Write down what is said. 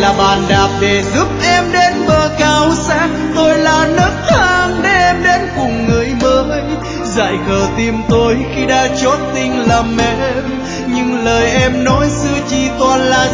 là bàn đạp để giúp em đến bờ cao xa, tôi là nấc thang để em đến cùng người mới. Dại khờ tim tôi khi đã chót tình làm em, nhưng lời em nói xưa chỉ toàn là